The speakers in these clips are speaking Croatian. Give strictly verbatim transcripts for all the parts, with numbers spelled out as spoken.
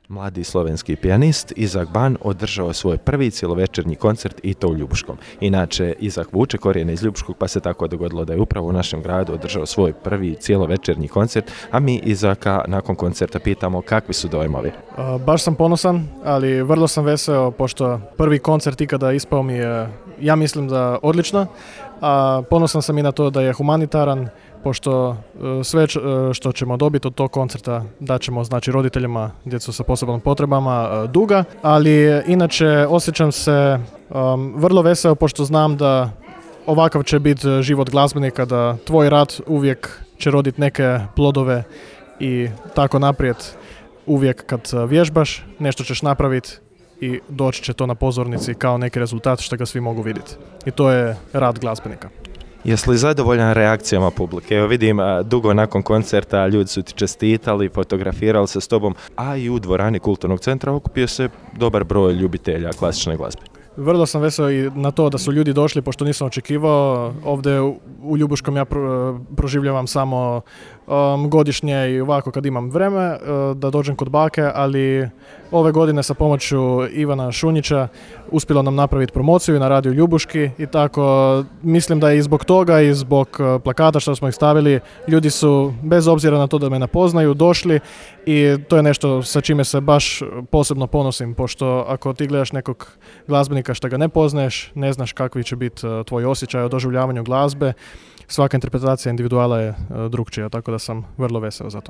Mladi slovenski pijanist Izak Ban održao svoj prvi cjelovečernji koncert i to u Ljubuškom. Inače, Izak vuče korijene iz Ljubuškog, pa se tako dogodilo da je upravo u našem gradu održao svoj prvi cjelovečernji koncert, a mi Izaka nakon koncerta pitamo kakvi su dojmovi. Uh, baš sam ponosan, ali vrlo sam veseo, pošto prvi koncert ikada ispao mi je, ja mislim da odlično, a ponosan sam i na to da je humanitaran, pošto sve što ćemo dobiti od tog koncerta daćemo, znači, roditeljima djecu sa posebnim potrebama Duga, ali inače osjećam se um, vrlo veseo, pošto znam da ovakav će biti život glazbenika, da tvoj rad uvijek će roditi neke plodove i tako naprijed. Uvijek kad vježbaš, nešto ćeš napraviti i doći će to na pozornici kao neki rezultat što ga svi mogu vidjeti. I to je rad glazbenika. Jesi li zadovoljan reakcijama publike? Evo vidim, dugo nakon koncerta ljudi su ti čestitali, fotografirali se s tobom, a i u dvorani Kulturnog centra okupio se dobar broj ljubitelja klasične glazbe. Vrlo sam veseo i na to da su ljudi došli, pošto nisam očekivao. Ovdje u Ljubuškom ja pro, proživljavam samo um, godišnje i ovako kad imam vreme uh, da dođem kod bake, ali ove godine sa pomoću Ivana Šunjića uspjelo nam napraviti promociju na radiju Ljubuški i tako mislim da je i zbog toga i zbog plakata što smo ih stavili, ljudi su bez obzira na to da me ne poznaju došli i to je nešto sa čime se baš posebno ponosim, pošto ako ti gledaš nekog glazbenika što ga ne poznaješ, ne znaš kakvi će biti tvoj osjećaj o doživljavanju glazbe. Svaka interpretacija individuala je drukčija, tako da sam vrlo veseo za to.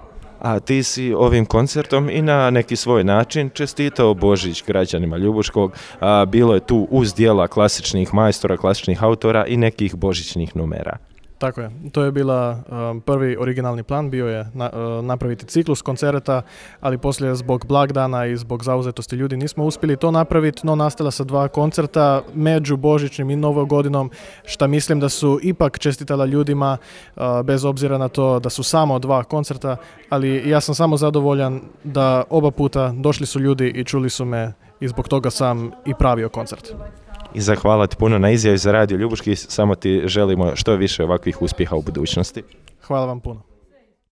A ti si ovim koncertom i na neki svoj način čestitao Božić građanima Ljubuškog. A, bilo je tu uz dijela klasičnih majstora, klasičnih autora i nekih božićnih numera. Tako je. To je bila um, prvi originalni plan, bio je na, uh, napraviti ciklus koncerta, ali poslije zbog blagdana i zbog zauzetosti ljudi nismo uspjeli to napraviti, no nastala sa dva koncerta među Božićnim i Novogodinom, šta mislim da su ipak čestitala ljudima, uh, bez obzira na to da su samo dva koncerta, ali ja sam samo zadovoljan da oba puta došli su ljudi i čuli su me i zbog toga sam i pravio koncert. I zahvala ti puno na izjavi za radio Ljubuški, samo ti želimo što više ovakvih uspjeha u budućnosti. Hvala vam puno.